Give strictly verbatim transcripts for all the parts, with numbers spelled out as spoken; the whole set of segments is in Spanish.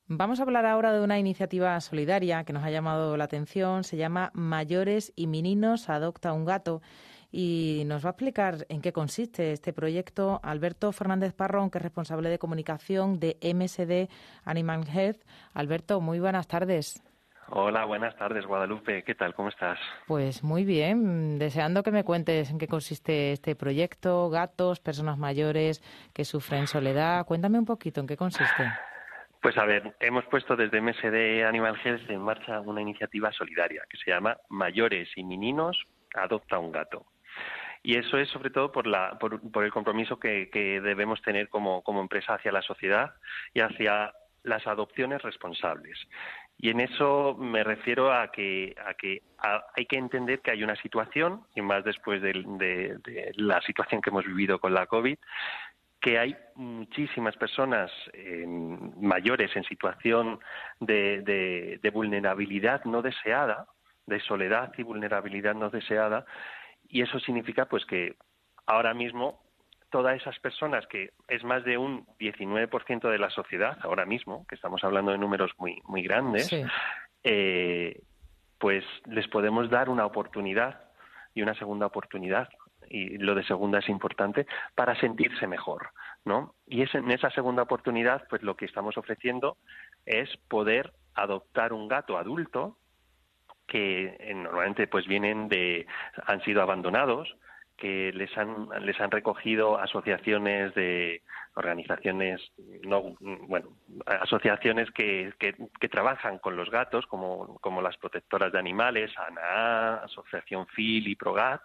Vamos a hablar ahora de una iniciativa solidaria que nos ha llamado la atención. Se llama Mayores y Meninos Adopta un Gato. Y nos va a explicar en qué consiste este proyecto Alberto Fernández Parrón, que es responsable de comunicación de M S D Animal Health. Alberto, muy buenas tardes. Hola, buenas tardes, Guadalupe. ¿Qué tal? ¿Cómo estás? Pues muy bien, deseando que me cuentes en qué consiste este proyecto, gatos, personas mayores que sufren soledad. Cuéntame un poquito en qué consiste. Pues a ver, hemos puesto desde M S D Animal Health en marcha una iniciativa solidaria que se llama Mayores y Meninos Adopta un Gato. Y eso es sobre todo por, la, por, por el compromiso que, que debemos tener como, como empresa hacia la sociedad y hacia las adopciones responsables. Y en eso me refiero a que, a que a, hay que entender que hay una situación, y más después de, de, de la situación que hemos vivido con la COVID, que hay muchísimas personas eh, mayores en situación de, de, de vulnerabilidad no deseada, de soledad y vulnerabilidad no deseada, y eso significa pues que ahora mismo todas esas personas, que es más de un diecinueve por ciento de la sociedad ahora mismo, que estamos hablando de números muy muy grandes, Sí. eh, pues les podemos dar una oportunidad y una segunda oportunidad, y lo de segunda es importante, para sentirse mejor, ¿no? Y es en esa segunda oportunidad, pues lo que estamos ofreciendo es poder adoptar un gato adulto que eh, normalmente pues vienen de, han sido abandonados, que les han les han recogido asociaciones de organizaciones no bueno asociaciones que, que, que trabajan con los gatos, como como las protectoras de animales, ANAA, Asociación FIL y ProGat,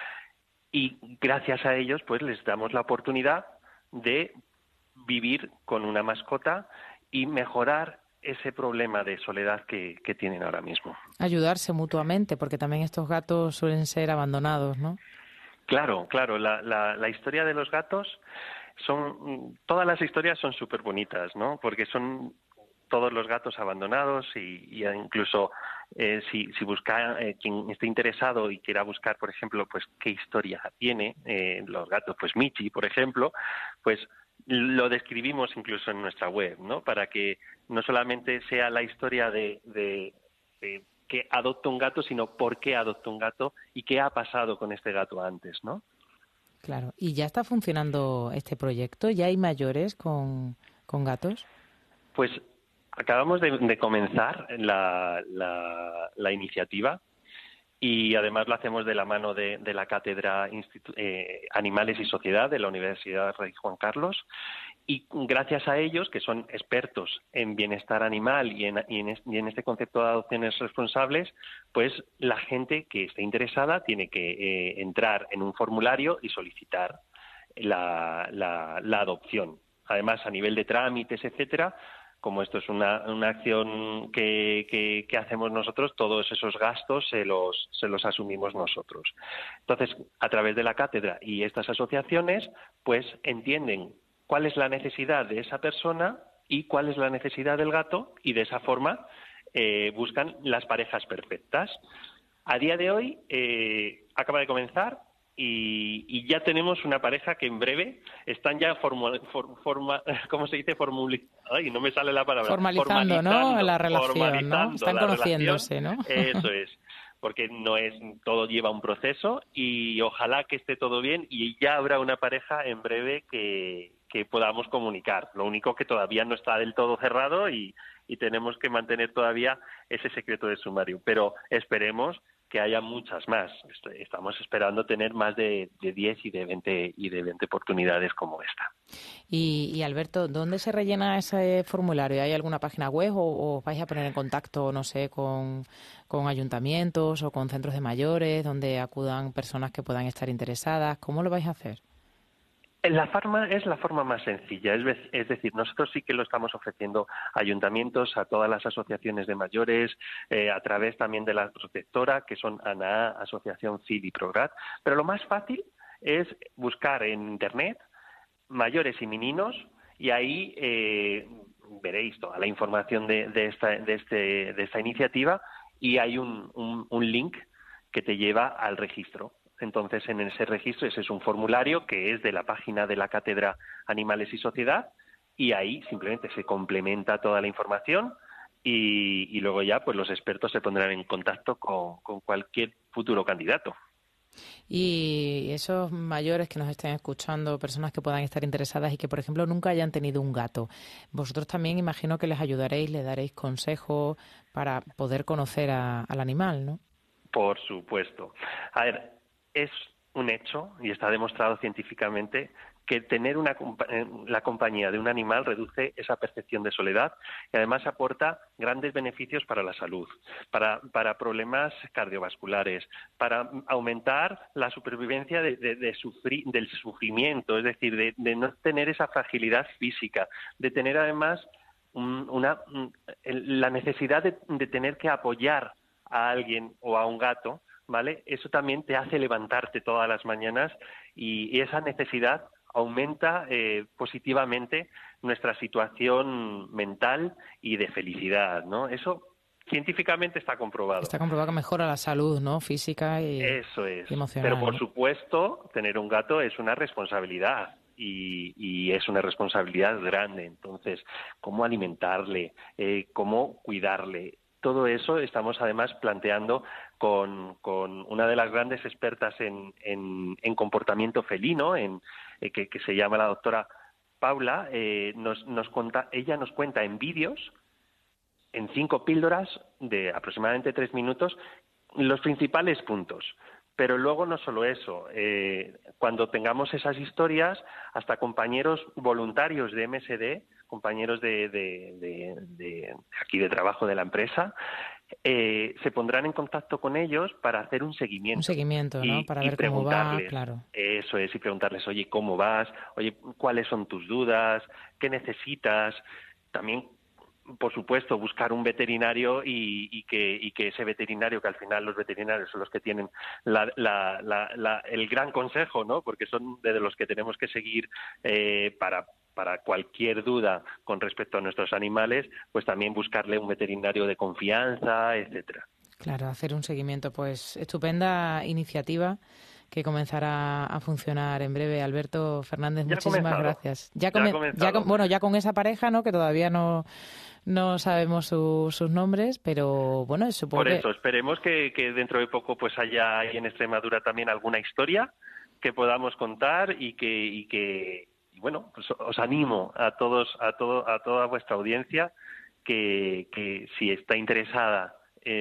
y gracias a ellos pues les damos la oportunidad de vivir con una mascota y mejorar ese problema de soledad que, que tienen ahora mismo. Ayudarse mutuamente, porque también estos gatos suelen ser abandonados, ¿no? Claro, claro. La, la, la historia de los gatos son, todas las historias son súper bonitas, ¿no? Porque son todos los gatos abandonados y, y incluso eh, si, si busca eh, quien esté interesado y quiera buscar, por ejemplo, pues qué historia tiene eh, los gatos, pues Michi, por ejemplo, pues lo describimos incluso en nuestra web, ¿no? Para que no solamente sea la historia de, de, de que adopta un gato, sino por qué adopta un gato y qué ha pasado con este gato antes, ¿no? Claro. ¿Y ya está funcionando este proyecto? ¿Ya hay mayores con, con gatos? Pues acabamos de, de comenzar la, la, la iniciativa, y además lo hacemos de la mano de, de la Cátedra Institu- eh, Animales y Sociedad de la Universidad Rey Juan Carlos, y gracias a ellos, que son expertos en bienestar animal y en, y en, y en este concepto de adopciones responsables, pues la gente que esté interesada tiene que eh, entrar en un formulario y solicitar la, la, la adopción. Además, a nivel de trámites, etcétera, como esto es una, una acción que, que, que hacemos nosotros, todos esos gastos se los, se los asumimos nosotros. Entonces, a través de la cátedra y estas asociaciones, pues entienden cuál es la necesidad de esa persona y cuál es la necesidad del gato, y de esa forma eh, buscan las parejas perfectas. A día de hoy eh, acaba de comenzar. Y, y ya tenemos una pareja que en breve están ya forma, for, forma ¿cómo se dice? Formuli, ay, no me sale la palabra. Formalizando, ¿no? La relación, ¿no? Están la conociéndose, relación. ¿no? Eso es, porque no es, todo lleva un proceso, y ojalá que esté todo bien y ya habrá una pareja en breve que, que podamos comunicar. Lo único que todavía no está del todo cerrado y, y tenemos que mantener todavía ese secreto de sumario, pero esperemos que haya muchas más. Estamos esperando tener más de, de diez y de veinte y de veinte oportunidades como esta. Y, y Alberto, ¿dónde se rellena ese formulario? ¿Hay alguna página web o, o vais a poner en contacto, no sé, con, con ayuntamientos o con centros de mayores donde acudan personas que puedan estar interesadas? ¿Cómo lo vais a hacer? La forma es la forma más sencilla, es, es decir, nosotros sí que lo estamos ofreciendo a ayuntamientos, a todas las asociaciones de mayores, eh, a través también de la protectora, que son ANAA, Asociación FIL y ProGat, pero lo más fácil es buscar en Internet mayores y meninos, y ahí eh, veréis toda la información de, de, esta, de, este, de esta iniciativa, y hay un, un, un link que te lleva al registro. Entonces, en ese registro, ese es un formulario que es de la página de la Cátedra Animales y Sociedad, y ahí simplemente se complementa toda la información y, y luego ya pues los expertos se pondrán en contacto con, con cualquier futuro candidato. Y esos mayores que nos estén escuchando, personas que puedan estar interesadas y que, por ejemplo, nunca hayan tenido un gato, vosotros también imagino que les ayudaréis, les daréis consejos para poder conocer a, al animal, ¿no? Por supuesto. A ver, es un hecho y está demostrado científicamente que tener una, la compañía de un animal reduce esa percepción de soledad y además aporta grandes beneficios para la salud, para, para problemas cardiovasculares, para aumentar la supervivencia de, de, de sufrir, del sufrimiento, es decir, de, de no tener esa fragilidad física, de tener además un, una, la necesidad de, de tener que apoyar a alguien o a un gato, ¿vale? Eso también te hace levantarte todas las mañanas y, y esa necesidad aumenta eh, positivamente nuestra situación mental y de felicidad, ¿no? Eso científicamente está comprobado. Está comprobado que mejora la salud, ¿no? Física y, Eso es. y emocional. Pero por ¿no? supuesto, tener un gato es una responsabilidad. Y, y es una responsabilidad grande. Entonces, ¿cómo alimentarle? Eh, ¿Cómo cuidarle? Todo eso estamos además planteando con, con una de las grandes expertas en, en, en comportamiento felino, en, eh, que, que se llama la doctora Paula. Eh, nos, nos cuenta, ella nos cuenta en vídeos, en cinco píldoras de aproximadamente tres minutos, los principales puntos. Pero luego no solo eso, eh, cuando tengamos esas historias, hasta compañeros voluntarios de M S D, compañeros de, de, de, de aquí de trabajo de la empresa, eh, se pondrán en contacto con ellos para hacer un seguimiento. Un seguimiento, ¿no? Y, para y ver cómo va, preguntarles, claro. Eso es, y preguntarles, oye, ¿cómo vas? Oye, ¿cuáles son tus dudas? ¿Qué necesitas? También, por supuesto, buscar un veterinario y, y, que, y que ese veterinario, que al final los veterinarios son los que tienen la, la, la, la, el gran consejo, ¿no? Porque son de los que tenemos que seguir eh, para, para cualquier duda con respecto a nuestros animales, pues también buscarle un veterinario de confianza, etcétera. Claro, hacer un seguimiento. Pues estupenda iniciativa que comenzará a funcionar en breve. Alberto Fernández, ya muchísimas gracias. Ya, ya, come, ya con, bueno, ya con esa pareja, ¿no? Que todavía no, no sabemos su, sus nombres, pero bueno, supongo Por eso, que... esperemos que, que dentro de poco pues haya ahí en Extremadura también alguna historia que podamos contar y que, y que y bueno, pues os animo a todos, a todo, a toda vuestra audiencia que, que si está interesada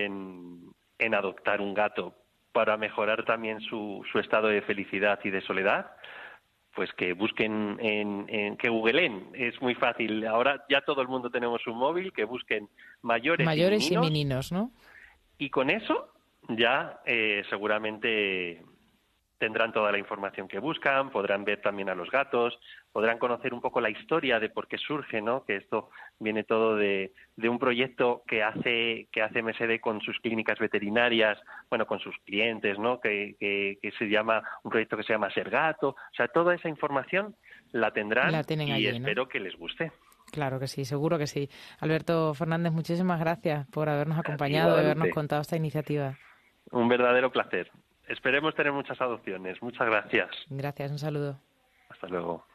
en, en adoptar un gato para mejorar también su, su estado de felicidad y de soledad, pues que busquen, en, en que googleen, es muy fácil. Ahora ya todo el mundo tenemos un móvil, que busquen mayores, mayores y, meninos, y meninos, ¿no? Y con eso ya eh, seguramente tendrán toda la información que buscan, podrán ver también a los gatos, podrán conocer un poco la historia de por qué surge, ¿no? Que esto viene todo de, de un proyecto que hace que hace M S D con sus clínicas veterinarias, bueno, con sus clientes, ¿no? Que, que, que se llama un proyecto que se llama Ser Gato. O sea, toda esa información la tendrán la tienen y allí, espero ¿no? que les guste. Claro que sí, seguro que sí. Alberto Fernández, muchísimas gracias por habernos acompañado y habernos contado esta iniciativa. Un verdadero placer. Esperemos tener muchas adopciones. Muchas gracias. Gracias, un saludo. Hasta luego.